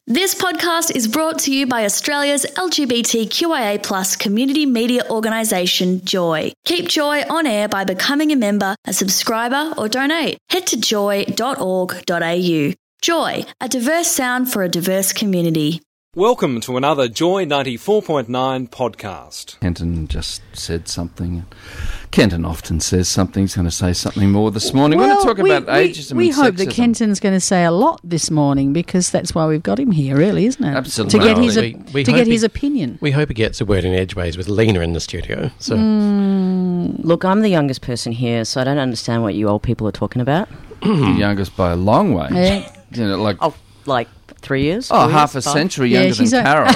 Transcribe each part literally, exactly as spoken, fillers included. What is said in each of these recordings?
This podcast is brought to you by Australia's L G B T Q I A plus community media organisation, Joy. Keep Joy on air by becoming a member, a subscriber or donate. Head to joy dot org dot a u. Joy, a diverse sound for a diverse community. Welcome to another Joy ninety-four point nine podcast. Kenton just said something. Kenton often says something. He's going to say something more this morning. Well, We're going to talk we, about we, ageism We and hope sexism. that Kenton's going to say a lot this morning because that's why we've got him here, really, isn't it? Absolutely. To get Well, his, we- we to hope get he- his opinion. We hope he gets a word in edgeways with Lena in the studio. So Mm. Look, I'm the youngest person here, so I don't understand what you old people are talking about. The youngest by a long way. Yeah. You know, like Oh, like three years? oh, four half years, a five? century Yeah, younger than she's a- Carol.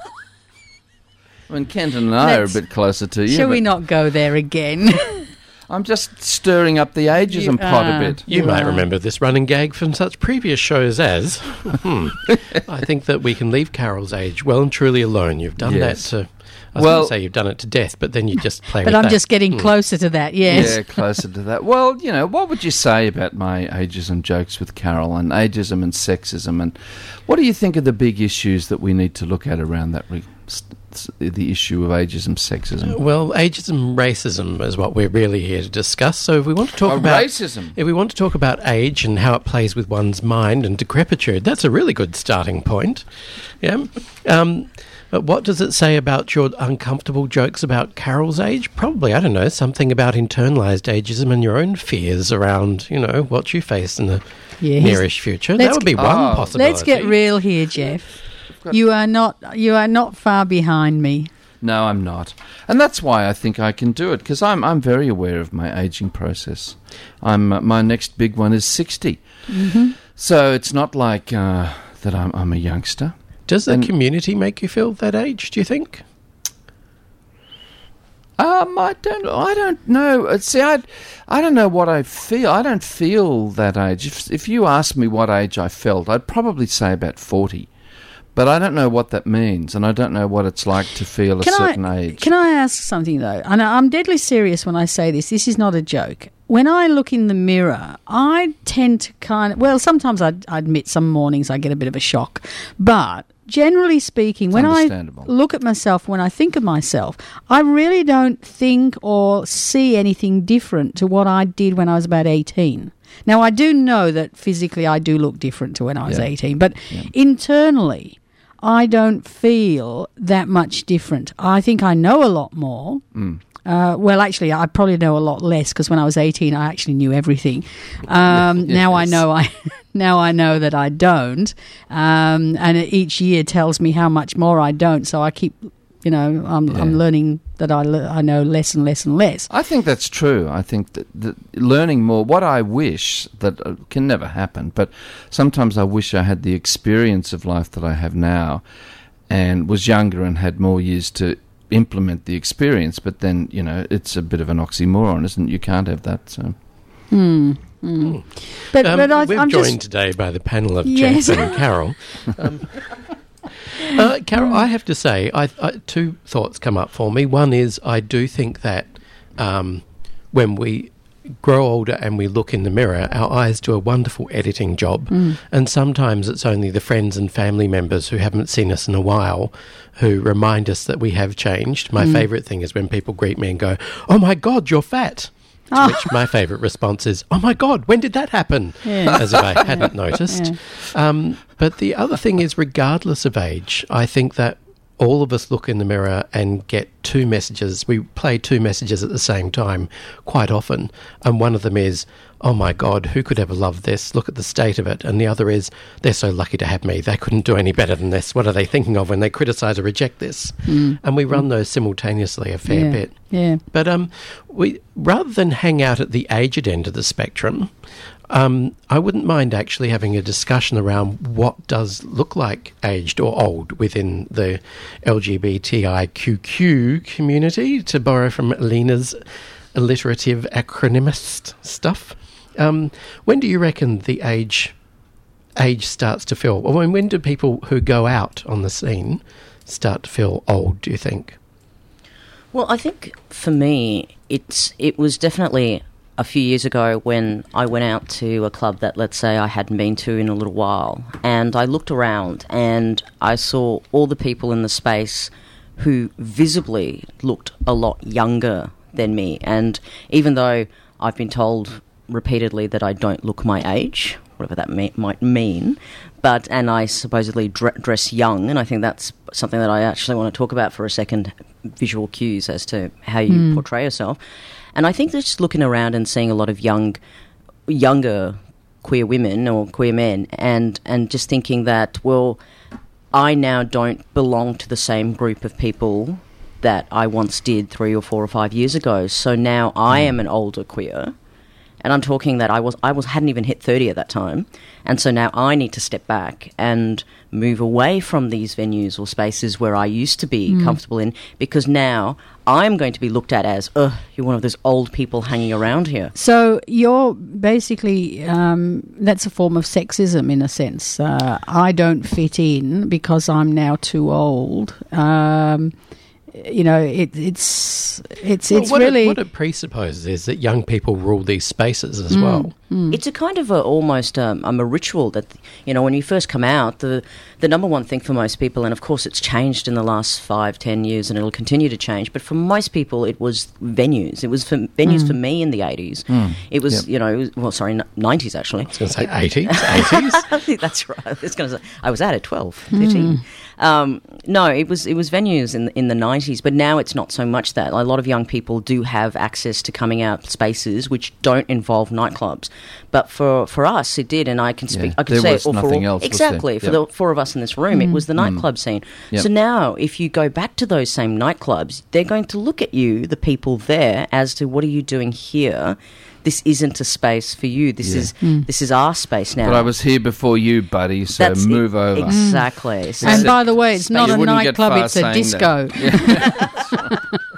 I mean, Kenton and I are a Let's- bit closer to you. Shall we but not go there again? I'm just stirring up the ageism You pot are. a bit. you You might are. remember this running gag from such previous shows as, hmm, I think that we can leave Carol's age well and truly alone. You've done Yes. that to, I was Well- going to say you've done it to death, but then you just play but with I'm that. just getting closer to that, yes. Yeah, closer to that. Well, you know, what would you say about my ageism jokes with Carol and ageism and sexism? And what do you think are the big issues that we need to look at around that, re- s- s- the issue of ageism, sexism? Well, ageism, racism is what we're really here to discuss. So if we want to talk Oh, about racism. if we want to talk about age and how it plays with one's mind and decrepitude, that's a really good starting point. Yeah. Um, but what does it say about your uncomfortable jokes about Carol's age? Probably, I don't know, something about internalised ageism and your own fears around, you know, what you face in the Yes. nearish future. Let's That would be g- one oh. possibility. Let's get real here, Jeff. You are not you are not far behind me. No, I'm not. And that's why I think I can do it, because I'm I'm very aware of my ageing process. I'm uh, my next big one is sixty. Mm-hmm. So it's not like uh, that I'm, I'm a youngster. Does the and- community make you feel that age, do you think? Um, I don't I don't know. Uh, See, I, I don't know what I feel. I don't feel that age. If, if you asked me what age I felt, I'd probably say about forty. But I don't know what that means, and I don't know what it's like to feel a Can certain I, age. Can I ask something, though? And I'm deadly serious when I say this. This is not a joke. When I look in the mirror, I tend to kind of... Well, sometimes I, I admit some mornings I get a bit of a shock. But generally speaking, when I understandable. look at myself, when I think of myself, I really don't think or see anything different to what I did when I was about eighteen. Now, I do know that physically I do look different to when I was Yeah. eighteen, but Yeah. internally... I don't feel that much different. I think I know a lot more. Mm. Uh, well, actually, I probably know a lot less because when I was eighteen, I actually knew everything. Um, Now I Yes. know I now I know that I don't, um, and each year tells me how much more I don't. So I keep, you know, I'm, I'm Yeah. learning that I le- I know less and less and less. I think that's true. I think that, that learning more, what I wish that uh, can never happen, but sometimes I wish I had the experience of life that I have now and was younger and had more years to implement the experience. But then, you know, it's a bit of an oxymoron, isn't it? You can't have that. So. Hmm. Hmm. But Um, but I, we're I'm joined just today by the panel of Yes. Jeff and Carol. Um, uh, Carol, I have to say, I, I, two thoughts come up for me. One is I do think that um, when we grow older and we look in the mirror, our eyes do a wonderful editing job. Mm. And sometimes it's only the friends and family members who haven't seen us in a while who remind us that we have changed. My Mm. favourite thing is when people greet me and go, "Oh my God, you're fat." To Oh. which my favourite response is, "Oh my God, when did that happen?" Yeah. As if I hadn't noticed. Yeah. Um, but the other thing is, regardless of age, I think that all of us look in the mirror and get two messages. We play two messages at the same time quite often. And one of them is, "Oh my God, who could ever love this? Look at the state of it." And the other is, "They're so lucky to have me. They couldn't do any better than this. What are they thinking of when they criticise or reject this?" Mm. And we run those simultaneously a fair yeah. bit. Yeah. But um, we rather than hang out at the aged end of the spectrum, um, I wouldn't mind actually having a discussion around what does look like aged or old within the L G B T I Q Q community, to borrow from Lena's alliterative acronymist stuff. Um, when do you reckon the age age starts to feel? Well, when, when do people who go out on the scene start to feel old, do you think? Well, I think for me, it's it was definitely a few years ago when I went out to a club that, let's say, I hadn't been to in a little while, and I looked around and I saw all the people in the space who visibly looked a lot younger than me. And even though I've been told repeatedly that I don't look my age, whatever that may, might mean, but and I supposedly dre- dress young, and I think that's something that I actually want to talk about for a second, visual cues as to how you mm. portray yourself. And I think that just looking around and seeing a lot of young, younger queer women or queer men, and, and just thinking that, well, I now don't belong to the same group of people that I once did three or four or five years ago. So now I am an older queer, and I'm talking that I was I was hadn't even hit thirty at that time, and so now I need to step back and move away from these venues or spaces where I used to be mm. comfortable in, because now I'm going to be looked at as, ugh, you're one of those old people hanging around here. So you're basically, um, that's a form of sexism in a sense. Uh, I don't fit in because I'm now too old. Um You know, it, it's it's well, it's what really it, what it presupposes is that young people rule these spaces as mm, well. Mm. It's a kind of a, almost um, um, a ritual that, you know, when you first come out, the the number one thing for most people, and of course it's changed in the last five, ten years, and it'll continue to change. But for most people, it was venues. It was for venues mm. for me in the eighties. Mm. It was, yep. you know, well, sorry, nineties actually. I was going to say eighties, eighties. I think that's right. I was going to say I was out at twelve, thirteen. Mm. Um, no, it was it was venues in in the nineties, but now it's not so much that. A lot of young people do have access to coming out spaces which don't involve nightclubs, but for, for us it did, and I can speak. Yeah, I can there say was it, or nothing for all, else. exactly was for yep. the four of us in this room. Mm. It was the nightclub mm. scene. Yep. So now, if you go back to those same nightclubs, they're going to look at you, the people there, as to what are you doing here. This isn't a space for you. This yeah. is mm. this is our space now. But I was here before you, buddy, so That's move it. over. Exactly. Mm. So and by the way, it's not a nightclub, it's a disco. Yeah.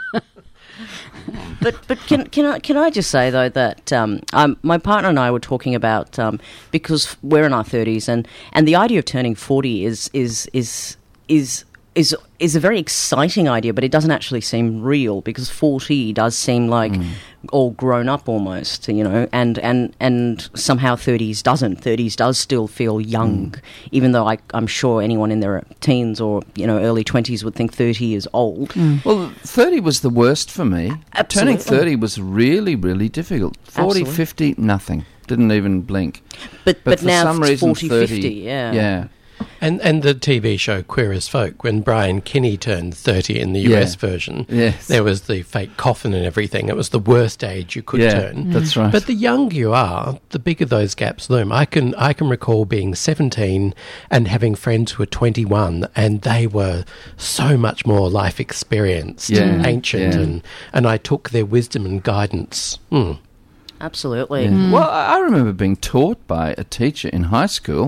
But but can can I can I just say though that um, um, my partner and I were talking about um, because we're in our thirties, and, and the idea of turning forty is is is is is is a very exciting idea, but it doesn't actually seem real, because forty does seem like mm. all grown up almost, you know, and, and, and somehow thirties doesn't. thirties does still feel young, mm. even though I, I'm sure anyone in their teens or, you know, early twenties would think thirty is old. Mm. Well, thirty was the worst for me. Absolutely. Turning thirty was really, really difficult. forty, Absolutely. fifty, nothing. Didn't even blink. But, but, but for now some it's reason, forty, thirty, fifty, yeah. Yeah. And and the T V show Queer as Folk, when Brian Kinney turned thirty in the U S yeah. version, yes. there was the fake coffin and everything. It was the worst age you could yeah, turn. That's right. But the younger you are, the bigger those gaps loom. I can I can recall being seventeen and having friends who were twenty-one, and they were so much more life experienced yeah. and ancient, yeah. and, and I took their wisdom and guidance. Mm. Absolutely. Yeah. Mm. Well, I remember being taught by a teacher in high school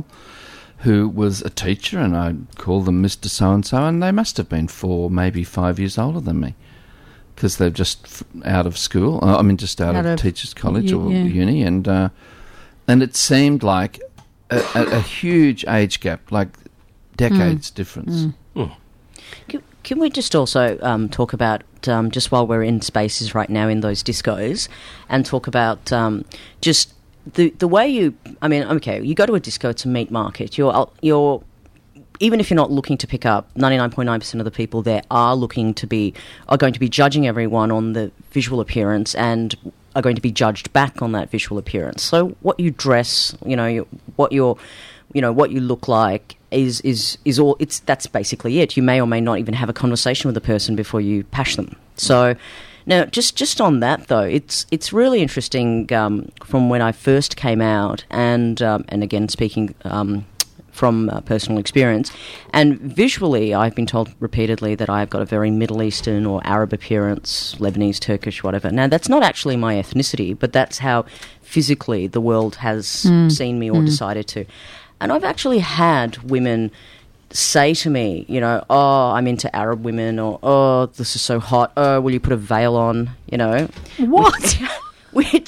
who was a teacher, and I called them Mister So-and-so, and they must have been four, maybe five years older than me, because they're just f- out of school. Uh, I mean, just out, out of, of teachers' college u- or yeah. uni, and uh, and it seemed like a, a, a huge age gap, like decades mm. difference. Mm. Mm. Can, can we just also um, talk about, um, just while we're in spaces right now in those discos, and talk about um, just The the way you, I mean, okay, you go to a disco, it's a meat market. You're, you're, even if you're not looking to pick up, ninety-nine point nine percent of the people there are looking to be, are going to be judging everyone on the visual appearance and are going to be judged back on that visual appearance. So what you dress, you know, you, what you're, you know, what you look like is, is, is all, it's, that's basically it. You may or may not even have a conversation with a person before you pash them. So, now, just, just on that though, it's it's really interesting um, from when I first came out, and um, and again speaking um, from uh, personal experience, and visually I've been told repeatedly that I've got a very Middle Eastern or Arab appearance, Lebanese, Turkish, whatever. Now that's not actually my ethnicity, but that's how physically the world has mm. seen me or mm. decided to. And I've actually had women say to me, you know, oh, I'm into Arab women, or oh, this is so hot, oh, will you put a veil on, you know. What? Which,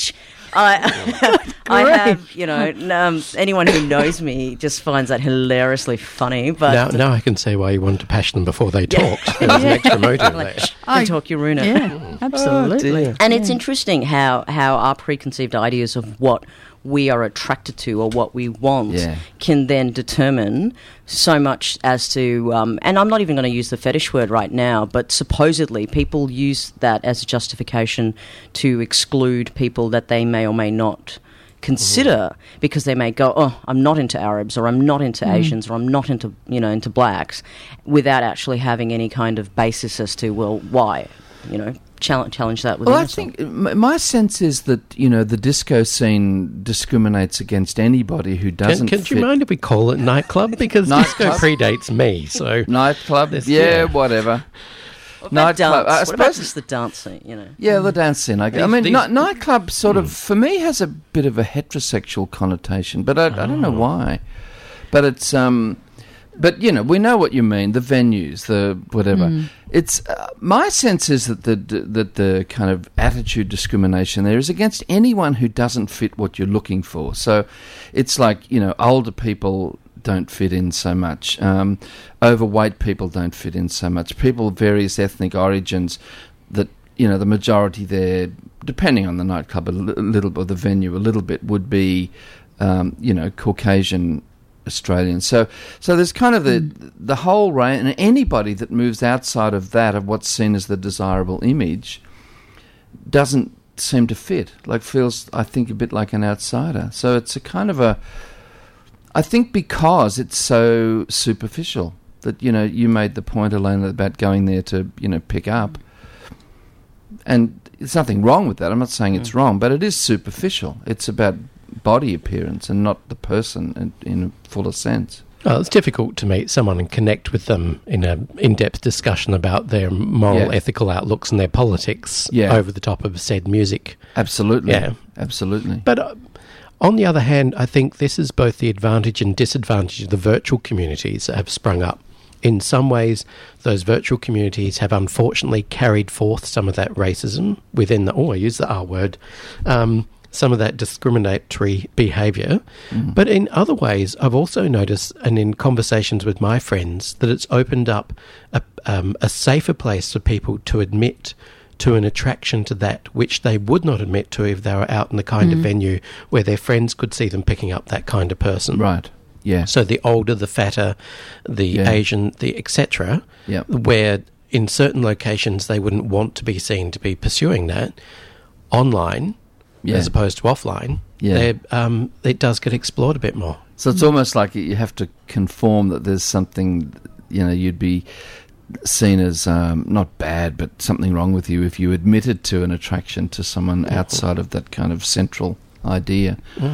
I, I have, you know, um, anyone who knows me just finds that hilariously funny. But now, now I can see why you wanted to pash them before they talked. There's an extra motive like, there. I talk, you ruin it. Yeah, absolutely. dear. And it's interesting how, how our preconceived ideas of what we are attracted to or what we want Yeah. can then determine so much as to, um, and I'm not even going to use the fetish word right now, but supposedly people use that as a justification to exclude people that they may or may not consider, because they may go, oh, I'm not into Arabs, or I'm not into Asians, or I'm not into, you know, into blacks, without actually having any kind of basis as to, well, why, you know. Challenge, challenge that within Well, I yourself. think m- my sense is that, you know, the disco scene discriminates against anybody who Can, doesn't can fit. you mind if we call it nightclub? Because disco Nightclub? predates me, so... Nightclub, This- yeah, yeah. whatever. What about nightclub, dance? I what about suppose- just the dance scene, you know? Yeah, the dance scene. I, gu- I These- mean, these- ni- nightclub sort of, for me, has a bit of a heterosexual connotation, but I, I don't know why. But it's, um, but you know, we know what you mean. The venues, the whatever. It's uh, my sense is that the that the kind of attitude discrimination there is against anyone who doesn't fit what you're looking for. So, it's like, you know, older people don't fit in so much. Um, overweight people don't fit in so much. People of various ethnic origins that, you know, the majority there, depending on the nightclub a li- little bit, or the venue a little bit, would be, um, you know, Caucasian Australians. So, so there's kind of the the whole range, and anybody that moves outside of that, of what's seen as the desirable image, doesn't seem to fit. Like, feels, I think, a bit like an outsider. So it's a kind of a, I think, because it's so superficial. That, you know, you made the point, Elena, about going there to, you know, pick up. And there's nothing wrong with that. I'm not saying it's wrong, but it is superficial. It's about body appearance and not the person in, in a fuller sense. Well, it's difficult to meet someone and connect with them in an in-depth discussion about their moral, Yeah. ethical outlooks and their politics Yeah. over the top of said music. Absolutely. Yeah. Absolutely. But uh, on the other hand, I think this is both the advantage and disadvantage of the virtual communities that have sprung up. In some ways, those virtual communities have unfortunately carried forth some of that racism within the, oh, I use the R word, um, some of that discriminatory behaviour. Mm-hmm. But in other ways, I've also noticed, and in conversations with my friends, that it's opened up a, um, a safer place for people to admit to an attraction to that which they would not admit to if they were out in the kind of venue where their friends could see them picking up that kind of person. Right. Yeah. So the older, the fatter, the Yeah. Asian, the et cetera, Yep. where in certain locations they wouldn't want to be seen to be pursuing that, online Yeah. as opposed to offline, Yeah. they're, um, it does get explored a bit more. So it's almost like you have to conform that there's something, you know, you'd be seen as um, not bad, but something wrong with you if you admitted to an attraction to someone outside of that kind of central idea.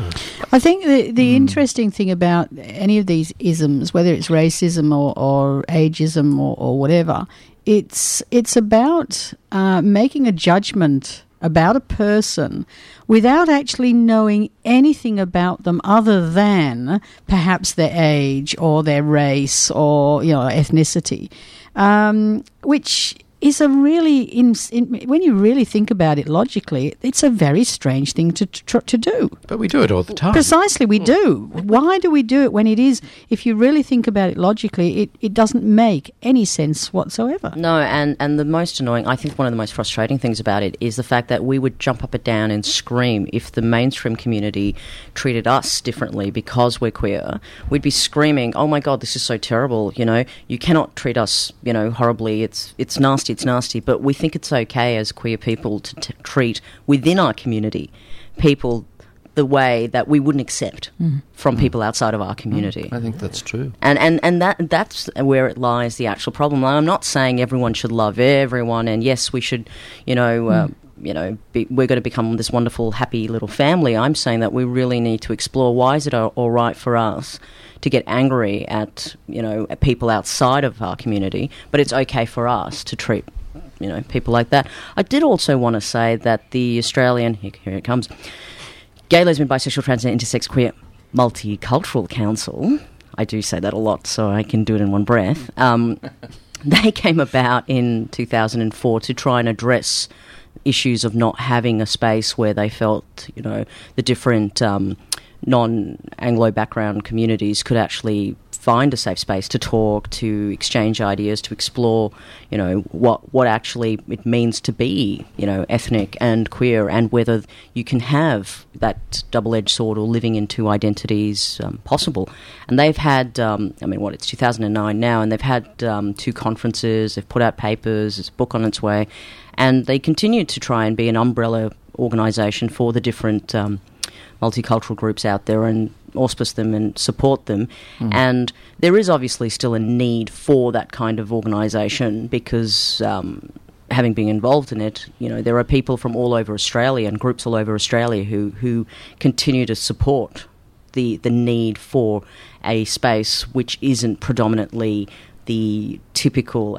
I think the the interesting thing about any of these isms, whether it's racism or, or ageism or, or whatever, it's it's about uh, making a judgment about a person without actually knowing anything about them other than perhaps their age or their race or, you know, ethnicity, um, which is a really, in, in, when you really think about it logically, it's a very strange thing to to, to do. But we do it all the time. Precisely, we do. Why do we do it when it is, if you really think about it logically, it, it doesn't make any sense whatsoever? No, and, and the most annoying, I think one of the most frustrating things about it is the fact that we would jump up and down and scream if the mainstream community treated us differently because we're queer. We'd be screaming, oh my God, this is so terrible, you know, you cannot treat us, you know, horribly, it's it's nasty, it's nasty, but we think it's okay as queer people to t- treat within our community people the way that we wouldn't accept from people outside of our community. I think that's true. And and, and that that's where it lies, the actual problem. I'm not saying everyone should love everyone, and yes, we should, you know, uh, you know, be, we're going to become this wonderful, happy little family. I'm saying that we really need to explore why is it all, all right for us to get angry at, you know, at people outside of our community, but it's okay for us to treat, you know, people like that. I did also want to say that the Australian, here, here it comes, Gay, Lesbian, Bisexual, Trans and Intersex Queer Multicultural Council, I do say that a lot so I can do it in one breath, um, they came about in two thousand four to try and address issues of not having a space where they felt, you know, the different um, non-Anglo background communities could actually find a safe space to talk, to exchange ideas, to explore, you know, what what actually it means to be, you know, ethnic and queer, and whether you can have that double-edged sword or living in two identities um, possible. And they've had, um, I mean, what, it's two thousand nine now, and they've had um, two conferences, they've put out papers, there's a book on its way, and they continue to try and be an umbrella organisation for the different um, multicultural groups out there and auspice them and support them. Mm. And there is obviously still a need for that kind of organisation because um, having been involved in it, you know, there are people from all over Australia and groups all over Australia who, who continue to support the the need for a space which isn't predominantly the typical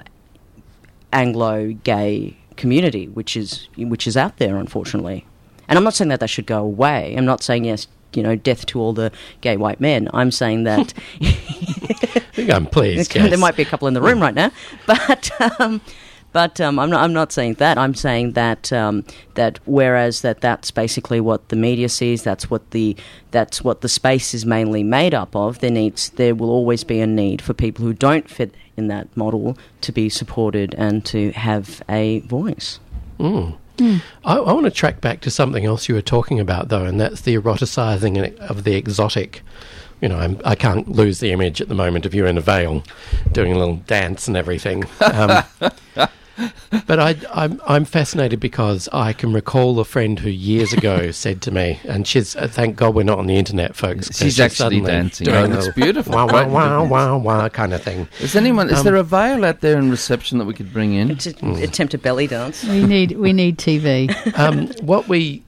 Anglo-gay community, which is which is out there, unfortunately. And I'm not saying that that should go away. I'm not saying, yes, you know, death to all the gay white men. I'm saying that... I'm pleased, yes. There might be a couple in the room right now. But um, but um, I'm not I'm not saying that. I'm saying that um, that whereas that that's basically what the media sees, that's what the that's what the space is mainly made up of, there needs there will always be a need for people who don't fit in that model to be supported and to have a voice. Mm. Mm. I, I want to track back to something else you were talking about, though, and that's the eroticising of the exotic. You know, I'm, I can't lose the image at the moment of you in a veil doing a little dance and everything. Um, but I, I'm, I'm fascinated because I can recall a friend who years ago said to me, and she's, uh, thank God we're not on the internet, folks. She's, she's actually dancing. Doing oh, it's beautiful. Wow, wow, wow, wow, wow kind of thing. Is anyone? Is um, there a veil out there in reception that we could bring in? To mm. attempt a belly dance. We need we need T V. um, what we...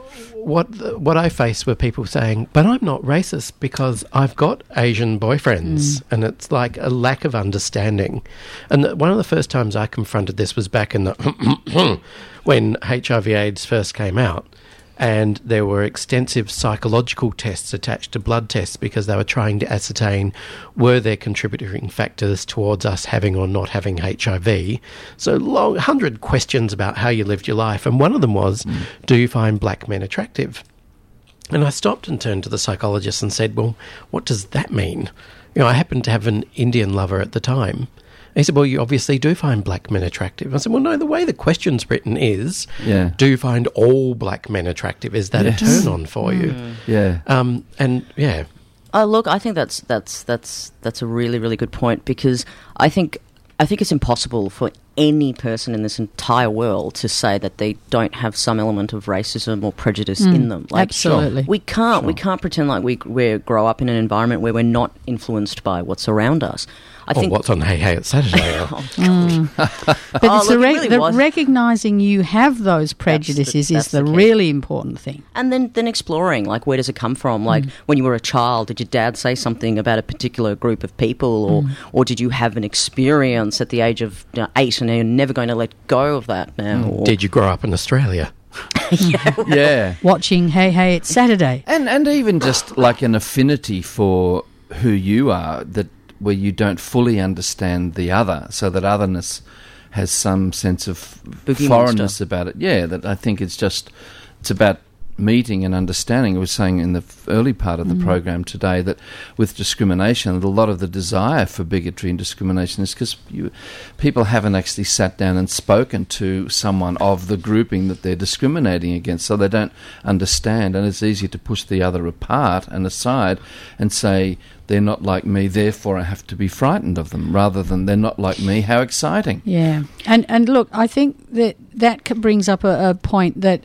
What what I faced were people saying, but I'm not racist because I've got Asian boyfriends, mm. and it's like a lack of understanding. And the, one of the first times I confronted this was back in the when H I V AIDS first came out, and there were extensive psychological tests attached to blood tests because they were trying to ascertain were there contributing factors towards us having or not having H I V. So long, one hundred questions about how you lived your life, and one of them was, mm. do you find black men attractive? And I stopped and turned to the psychologist and said, well, what does that mean? You know, I happened to have an Indian lover at the time. He said, well, you obviously do find black men attractive. I said, well, no, the way the question's written is, yeah. do you find all black men attractive? Is that yes. a turn-on for you? Mm. Yeah. Um, and, yeah. Oh, look, I think that's that's that's that's a really, really good point because I think I think it's impossible for any person in this entire world to say that they don't have some element of racism or prejudice mm, in them. Like, absolutely. We can't sure. we can't pretend like we we grow up in an environment where we're not influenced by what's around us. I oh, think what's on Hey Hey It's Saturday? oh, mm. But oh, it's look, the, re- it really the was. recognising you have those prejudices that's the, that's is the, the really important thing. And then, then exploring, like, where does it come from? Like, mm. when you were a child, did your dad say something about a particular group of people, or mm. or did you have an experience at the age of you know, eight and you're never going to let go of that now? Mm. Or, did you grow up in Australia? yeah, well, yeah. Watching Hey Hey It's Saturday. And, and even just like an affinity for who you are, that where you don't fully understand the other, so that otherness has some sense of Boogie foreignness monster. about it. Yeah, that I think it's just, it's about meeting and understanding. I was saying in the early part of the mm. program today that with discrimination, a lot of the desire for bigotry and discrimination is because people haven't actually sat down and spoken to someone of the grouping that they're discriminating against, so they don't understand, and it's easy to push the other apart and aside and say, they're not like me, therefore I have to be frightened of them, rather than they're not like me, how exciting. Yeah. And and look, I think that that brings up a, a point that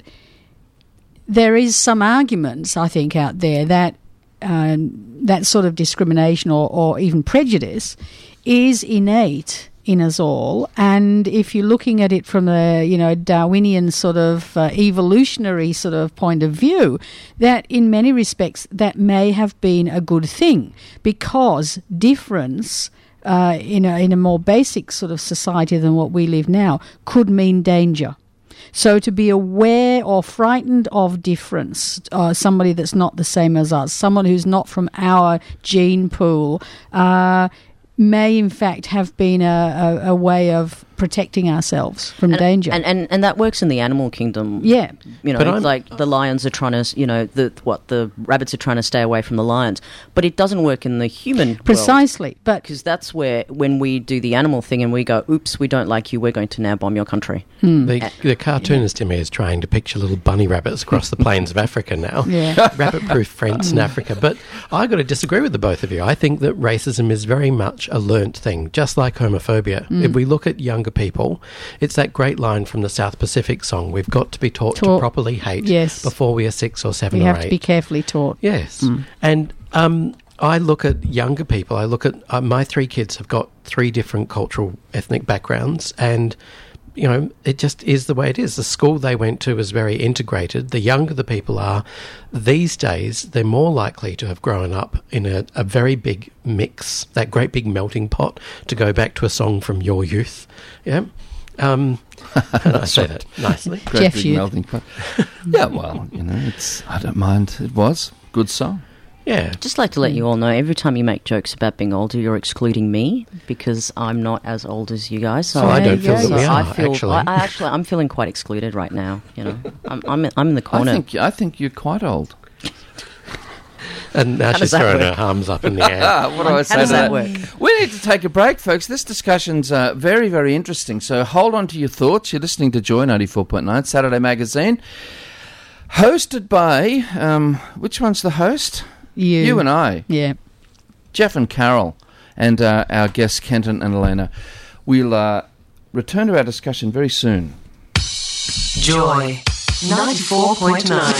there is some arguments, I think, out there that um, that sort of discrimination or, or even prejudice is innate in us all, and if you're looking at it from a you know Darwinian sort of uh, evolutionary sort of point of view, that in many respects that may have been a good thing, because difference uh, in a in a more basic sort of society than what we live now could mean danger. So to be aware or frightened of difference, uh, somebody that's not the same as us, someone who's not from our gene pool, uh, may in fact have been a, a, a way of protecting ourselves from and, danger. And, and and that works in the animal kingdom. Yeah. You know, But it's I'm- like the lions are trying to, you know, the what the rabbits are trying to stay away from the lions. But it doesn't work in the human world. Precisely. But Because that's where, when we do the animal thing and we go, oops, we don't like you, we're going to now bomb your country. The, the cartoonist in me is trying to picture little bunny rabbits across the plains of Africa now. Yeah. Rabbit-proof fence in Africa. But I got to disagree with the both of you. I think that racism is very much a learnt thing, just like homophobia. If we look at younger people, it's that great line from the South Pacific song, we've got to be taught, Taught- to properly hate Yes. before we are six or seven we or have eight. to be carefully taught. Yes. And um, I look at younger people. I look at uh, my three kids have got three different cultural, ethnic backgrounds, and you know, it just is the way it is. The school they went to was very integrated. The younger the people are, these days, they're more likely to have grown up in a, a very big mix, that great big melting pot, to go back to a song from your youth. Yeah. Um, and I say that nicely. Great Jeff big Youth. melting pot. Yeah, well, you know, it's I don't mind. It was good song. Yeah. Just like to let you all know, every time you make jokes about being older, you're excluding me because I'm not as old as you guys. So Oh, I don't There you feel go. that we so are, I feel, actually. I, I actually, I'm feeling quite excluded right now. You know, I'm, I'm, I'm in the corner. I think I think you're quite old. And now How she's does that throwing work? her arms up in the air. Ah, what do I say How does to that that? work? We need to take a break, folks. This discussion's uh, very, very interesting. So hold on to your thoughts. You're listening to Joy ninety-four point nine, Saturday Magazine. Hosted by, um, which one's the host? You. You and I, Yeah. Jeff and Carol, and uh, our guests, Kenton and Elena. We'll uh, return to our discussion very soon. Joy ninety-four point nine.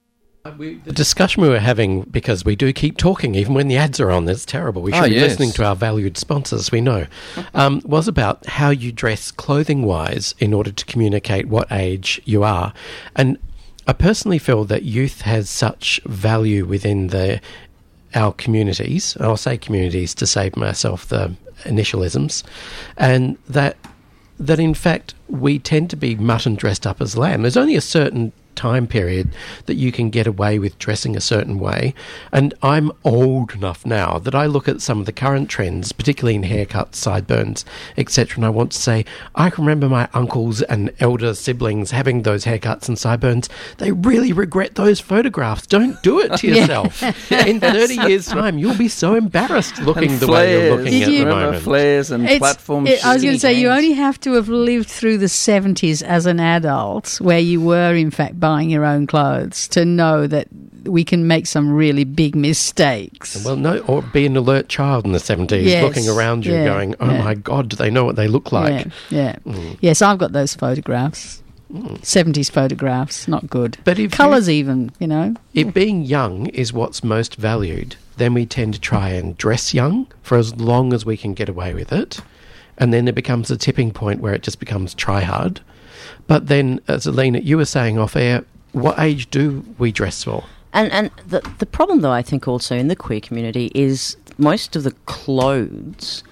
The discussion we were having, because we do keep talking even when the ads are on, that's terrible. We should Oh, be yes. listening to our valued sponsors, we know, um, was about how you dress clothing-wise in order to communicate what age you are. And I personally feel that youth has such value within the our communities, and I'll say communities to save myself the initialisms, and that that in fact we tend to be mutton dressed up as lamb. There's only a certain time period that you can get away with dressing a certain way, and I'm old enough now that I look at some of the current trends, particularly in haircuts, sideburns, et cetera, and I want to say, I can remember my uncles and elder siblings having those haircuts and sideburns. They really regret those photographs. Don't do it to yourself. In thirty years' time, you'll be so embarrassed looking And the way you're flares. looking Did at you- the Remember moment. flares and It's- platform it- I was going skinny to say, you jeans. only have to have lived through the seventies as an adult, where you were, in fact, buying your own clothes, to know that we can make some really big mistakes. Well, no, or be an alert child in the seventies, Yes, looking around you, yeah, going, "Oh yeah. my God, do they know what they look like?" yeah, yeah. Yes, I've got those photographs. seventies photographs, not good. But if you- Colours even, you know. If being young is what's most valued, then we tend to try and dress young for as long as we can get away with it. And then there becomes a tipping point where it just becomes try hard. But then, as Alina, you were saying off air, what age do we dress for? And and the the problem, though, I think also in the queer community is most of the clothes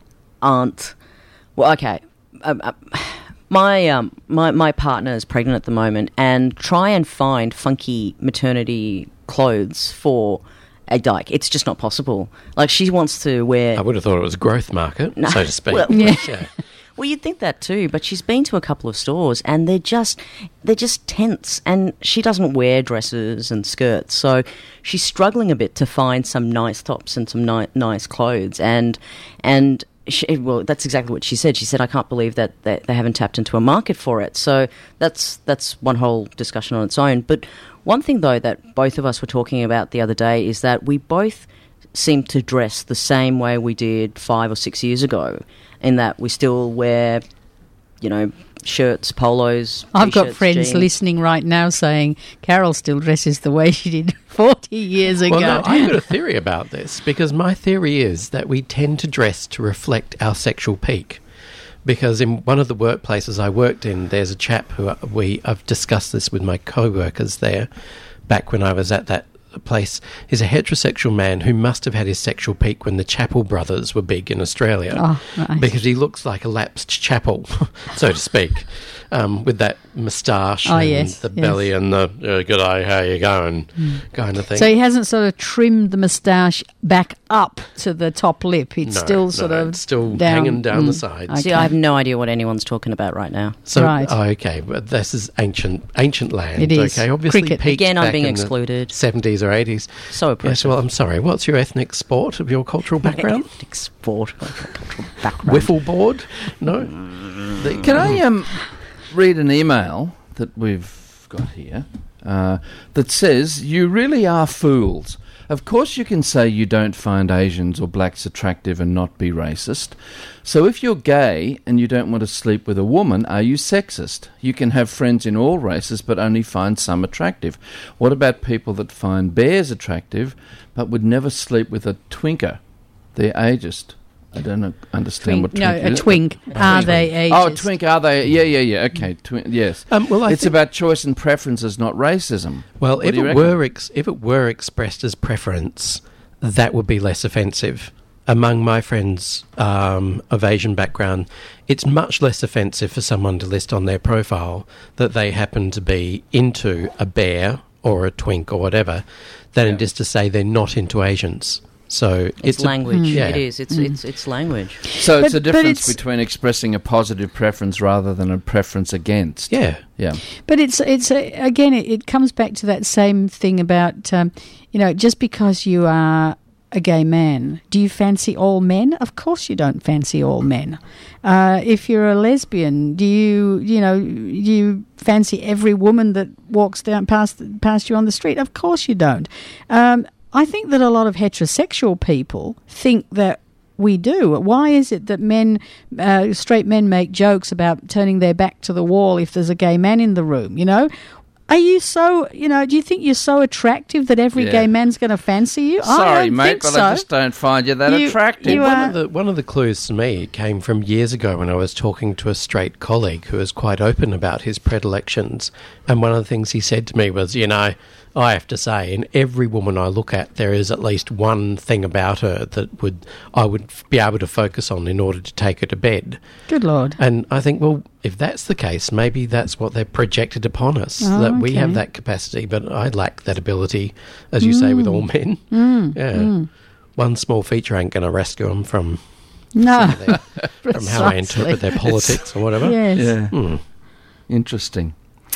aren't well. Okay, um, uh, my um my my partner is pregnant at the moment, and try and find funky maternity clothes for a dyke. It's just not possible. Like, she wants to wear. I would have thought it was a growth market, No. so to speak. Well, Yeah. yeah. Well, you'd think that too, but she's been to a couple of stores and they're just they're just tense, and she doesn't wear dresses and skirts, so she's struggling a bit to find some nice tops and some ni- nice clothes, and and she, well, that's exactly what she said. She said, "I can't believe that they, they haven't tapped into a market for it." So that's that's one whole discussion on its own. But one thing though that both of us were talking about the other day is that we both seem to dress the same way we did five or six years ago, in that we still wear, you know, shirts, polos. I've got t-shirts, friends jeans. listening right now saying Carol still dresses the way she did forty years ago. Well, no, I've got a theory about this, because my theory is that we tend to dress to reflect our sexual peak. Because in one of the workplaces I worked in, there's a chap who we I've discussed this with my co-workers there, back when I was at that a place. He's a heterosexual man who must have had his sexual peak when the Chapel Brothers were big in Australia. Oh, right. Because he looks like a lapsed chapel, so to speak, um, with that moustache Oh, and yes, the yes. belly and the uh, good eye, how you going kind of thing. So he hasn't sort of trimmed the moustache back up to the top lip. It's No, still sort no, of it's still down, hanging down the mm, sides. okay. See, I have no idea what anyone's talking about right now. So, Right. oh, okay, but this is ancient ancient land. It is. Okay, obviously Cricket. peaked Again, I'm back being in the excluded. seventies or eighties. So Yes, oppressive. well, I'm sorry. What's your ethnic sport of your cultural background? Ethnic sport, cultural background. Wiffle board? No. The- Can I um, read an email that we've got here uh, that says, "You really are fools. Of course you can say you don't find Asians or blacks attractive and not be racist. So if you're gay and you don't want to sleep with a woman, are you sexist? You can have friends in all races but only find some attractive. What about people that find bears attractive but would never sleep with a twinker? They're ageist." I don't know, understand what no, twink a is. twink. Are they ageist? Oh, a twink, are they? Yeah, yeah, yeah. Okay, twin, yes. Um, well, I it's think- about choice and preferences, not racism. Well, What if do you it reckon? were ex- if it were expressed as preference, that would be less offensive. Among my friends um, of Asian background, it's much less offensive for someone to list on their profile that they happen to be into a bear or a twink or whatever, than it is to say they're not into Asians. So It's, it's, a- language. yeah. It is. It's it's it's language. So it's But- a but difference it's- between expressing a positive preference rather than a preference against. Yeah. Yeah. But it's it's a, again, it, it comes back to that same thing about um, you know, just because you are a gay man, do you fancy all men? Of course you don't fancy all men. Uh, if you're a lesbian, do you you know do you fancy every woman that walks down past past you on the street? Of course you don't. Um, I think that a lot of heterosexual people think that we do. Why is it that men, uh, straight men, make jokes about turning their back to the wall if there's a gay man in the room? You know, are you so? You know, do you think you're so attractive that every Yeah. gay man's going to fancy you? I Sorry, don't mate, think but so. I just don't find you that You- attractive. you one are- of the one of the clues to me came from years ago when I was talking to a straight colleague who was quite open about his predilections, and one of the things he said to me was, you know, I have to say, in every woman I look at, there is at least one thing about her that would I would f- be able to focus on in order to take her to bed. Good Lord. And I think, well, if that's the case, maybe that's what they've projected upon us, Oh, that we have okay. that capacity, but I lack that ability, as you say, with all men. Mm, yeah. One small feature ain't going to rescue them from, No. their, from how I Precisely. interpret their politics or whatever. Yes. Yeah. Hmm. Interesting.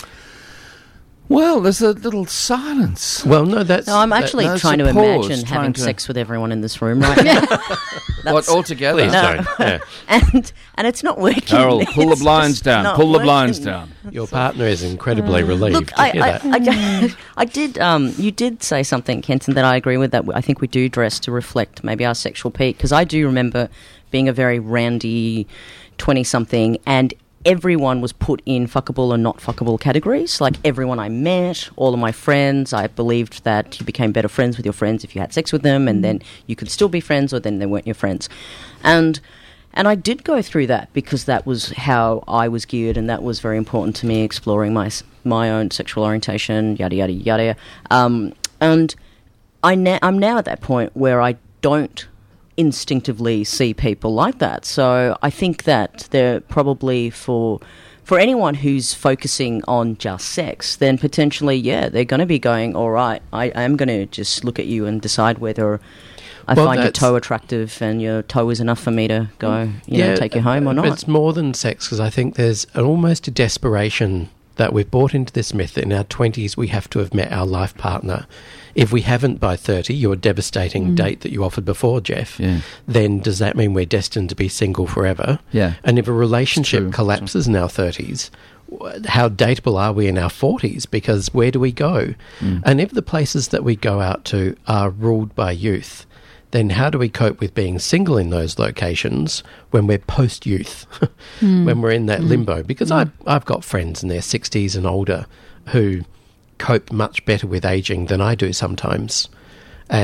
Well, there's a little silence. Well, no, that's... No, I'm that- actually no, it's trying a to pause, imagine trying having to- sex with everyone in this room right now. What, That's- altogether? Please No. don't. Yeah. and and it's not working. Carol, pull the It's blinds just down. not Pull the working. blinds down. Your partner is incredibly relieved Look, to I, hear I, that. I, I did. Um, you did say something, Kenton, that I agree with. That I think we do dress to reflect maybe our sexual peak. Because I do remember being a very randy twenty-something, and everyone was put in fuckable and not fuckable categories. Like everyone I met, all of my friends, I believed that you became better friends with your friends if you had sex with them, and then you could still be friends, or then they weren't your friends. And and I did go through that because that was how I was geared, and that was very important to me, exploring my s- my own sexual orientation, yada yada yada. Um, and I na- I'm now at that point where I don't instinctively see people like that. So I think that they're probably for for anyone who's focusing on just sex, then potentially, yeah, they're going to be going, all right, I am going to just look at you and decide whether I Well, find your that's- toe attractive and your toe is enough for me to go, you know, take you home or but not. It's more than sex, because I think there's an, almost a desperation that we've bought into this myth that in our twenties we have to have met our life partner. If we haven't by thirty, your devastating date that you offered before, Jeff, Yeah. then does that mean we're destined to be single forever? Yeah. And if a relationship true. collapses in our thirties, wh- how dateable are we in our forties? Because where do we go? And if the places that we go out to are ruled by youth, then how do we cope with being single in those locations when we're post-youth, when we're in that limbo? Because I've, I've got friends in their sixties and older who cope much better with ageing than I do sometimes. And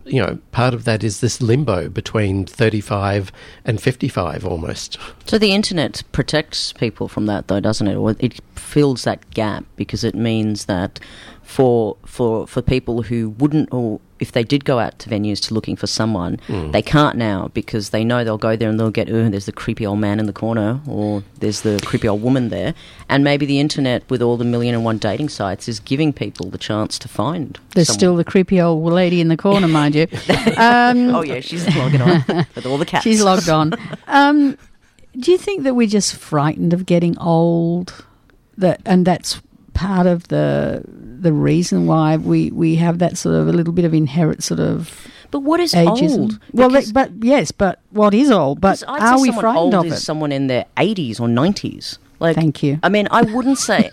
you know, part of that is this limbo between thirty-five and fifty-five almost. So the internet protects people from that, though, doesn't it? Or it fills that gap because it means that for for for people who wouldn't, or if they did go out to venues to looking for someone, Mm. they can't now because they know they'll go there and they'll get, oh, there's the creepy old man in the corner, or there's the creepy old woman there. And maybe the internet, with all the million and one dating sites, is giving people the chance to find There's someone. still the creepy old lady in the corner, mind you. Um, Oh, yeah, she's logging on with all the cats. She's logged on. Um, do you think that we're just frightened of getting old? That and that's part of the the reason why we, we have that sort of a little bit of inherent sort of But what is ageism. old? Well, Because- that, but yes, but what is old? But Because I'd are say we someone frightened old of is it? someone in their eighties or nineties. Like, Thank you. I mean, I wouldn't say.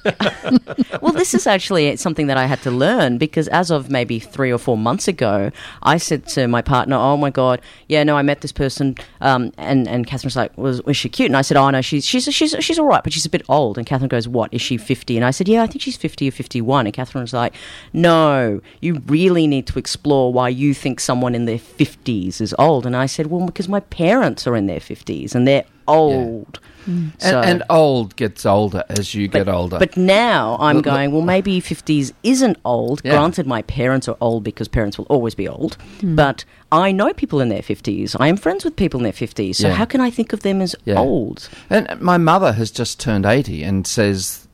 Well, this is actually something that I had to learn because as of maybe three or four months ago, I said to my partner, "Oh my god, yeah, no, I met this person," um, and and Catherine was like, "Was was she cute?" And I said, "Oh no, she's she's she's she's all right, but she's a bit old." And Catherine goes, "What is she fifty?" And I said, "Yeah, I think she's fifty or fifty-one." And Catherine was like, "No, you really need to explore why you think someone in their fifties is old." And I said, "Well, because my parents are in their fifties and they're old." And, So- and old gets older as you get older. But now I'm Look, look- going, well, maybe fifties isn't old. Yeah. Granted, my parents are old because parents will always be old. But I know people in their fifties. I am friends with people in their fifties. So Yeah. how can I think of them as Yeah. old? And my mother has just turned eighty and says,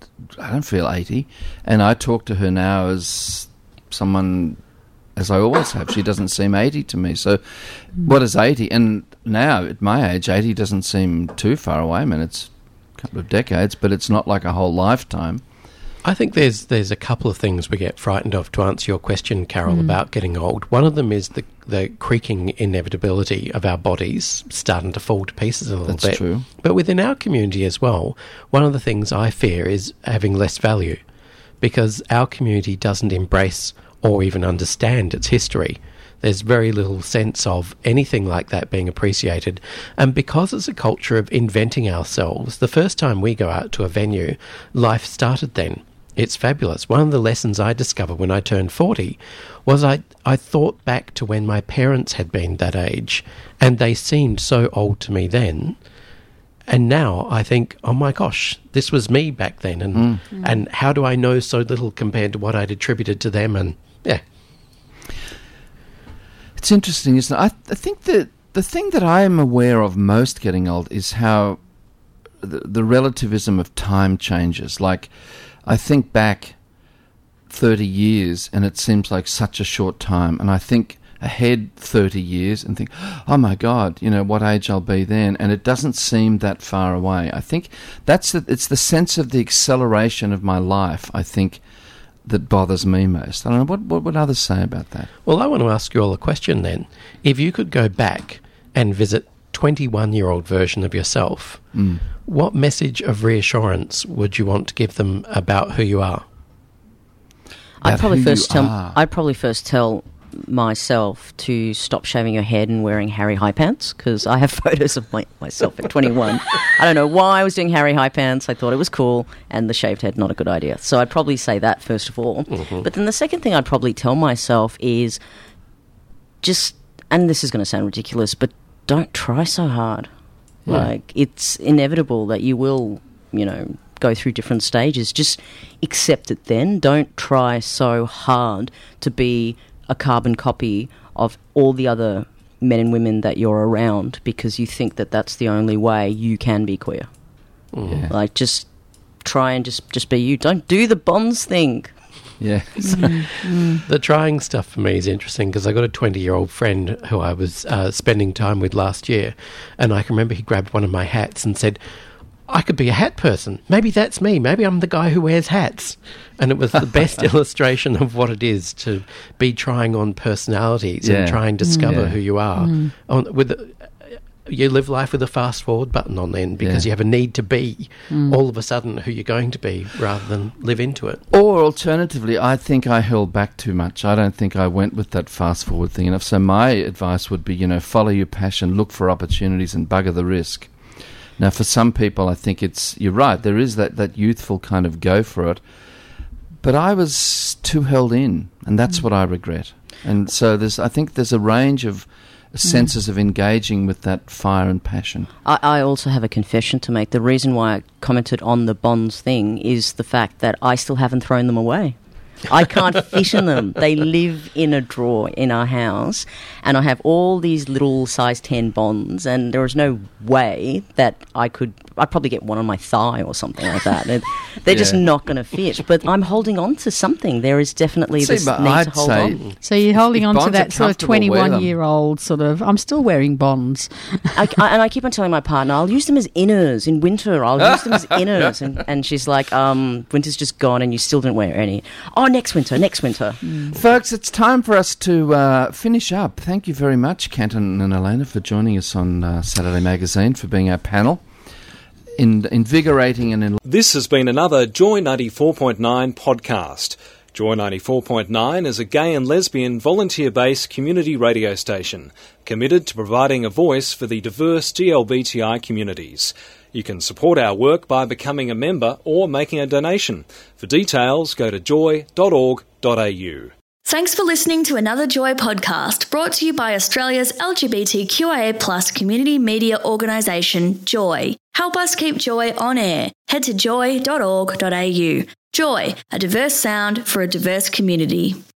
I don't feel eighty. And I talk to her now as someone, as I always have. She doesn't seem eighty to me. So what is eighty? And now, at my age, eighty doesn't seem too far away. I mean, it's a couple of decades, but it's not like a whole lifetime. I think there's there's a couple of things we get frightened of to answer your question, Carol, about getting old. One of them is the the creaking inevitability of our bodies starting to fall to pieces a little That's bit. true. But within our community as well, one of the things I fear is having less value because our community doesn't embrace or even understand its history. There's very little sense of anything like that being appreciated. And because it's a culture of inventing ourselves, the first time we go out to a venue, life started then. It's fabulous. One of the lessons I discovered when I turned forty was I, I thought back to when my parents had been that age, and they seemed so old to me then. And now I think, oh my gosh, this was me back then. And, Mm. and how do I know so little compared to what I'd attributed to them? And yeah. It's interesting, isn't it? I, I think that the thing that I am aware of most getting old is how the, the relativism of time changes. Like, I think back thirty years and it seems like such a short time. And I think ahead thirty years and think, oh my God, you know, what age I'll be then. And it doesn't seem that far away. I think that's the, it's the sense of the acceleration of my life, I think, that bothers me most. I don't know, what, what would others say about that? Well, I want to ask you all a question then. If you could go back and visit twenty-one-year-old version of yourself, Mm. what message of reassurance would you want to give them about who you are? I'd About probably who first you tell. are. I'd probably first tell myself to stop shaving your head and wearing Harry high pants because I have photos of my, myself at twenty-one. I don't know why I was doing Harry high pants. I thought it was cool, and the shaved head not a good idea. So I'd probably say that first of all. Mm-hmm. But then the second thing I'd probably tell myself is just, and this is going to sound ridiculous, but don't try so hard. Yeah. Like, it's inevitable that you will, you know, go through different stages. Just accept it then. Don't try so hard to be a carbon copy of all the other men and women that you're around because you think that that's the only way you can be queer. Yeah. Like, just try and just, just be you. Don't do the Bonds thing. Yeah. The trying stuff for me is interesting because I got a twenty-year-old friend who I was uh, spending time with last year, and I can remember he grabbed one of my hats and said, I could be a hat person. Maybe that's me. Maybe I'm the guy who wears hats. And it was the best illustration of what it is to be trying on personalities Yeah. and try and discover Yeah. who you are. On, with the, you live life with a fast forward button on then because Yeah. you have a need to be all of a sudden who you're going to be rather than live into it. Or alternatively, I think I held back too much. I don't think I went with that fast forward thing enough. So my advice would be, you know, follow your passion, look for opportunities and bugger the risk. Now, for some people, I think it's, you're right, there is that, that youthful kind of go for it. But I was too held in, and that's what I regret. And so there's, I think there's a range of senses of engaging with that fire and passion. I, I also have a confession to make. The reason why I commented on the bonds thing is the fact that I still haven't thrown them away. I can't fit in them. They live in a drawer in our house, and I have all these little size ten bonds, and there is no way that I could... I'd probably get one on my thigh or something like that. And they're Yeah. just not going to fit. But I'm holding on to something. There is definitely See, this but need I'd to hold say- on. So you're holding If on to bonds are that sort of comfortable, wear them. twenty-one-year-old sort of, I'm still wearing bonds. I, I, and I keep on telling my partner, I'll use them as inners in winter. I'll use them as inners. And, and she's like, um, winter's just gone and you still didn't wear any. Oh, next winter, next winter. Folks, it's time for us to uh, finish up. Thank you very much, Canton and Elena, for joining us on uh, Saturday Magazine, for being our panel. In, invigorating and enlightening. This has been another Joy ninety-four point nine podcast. Joy ninety-four point nine is a gay and lesbian volunteer-based community radio station committed to providing a voice for the diverse G L B T I communities. You can support our work by becoming a member or making a donation. For details, go to joy dot org dot a u. Thanks for listening to another Joy podcast brought to you by Australia's L G B T Q I A plus community media organisation, Joy. Help us keep Joy on air. Head to joy dot org dot a u. Joy, a diverse sound for a diverse community.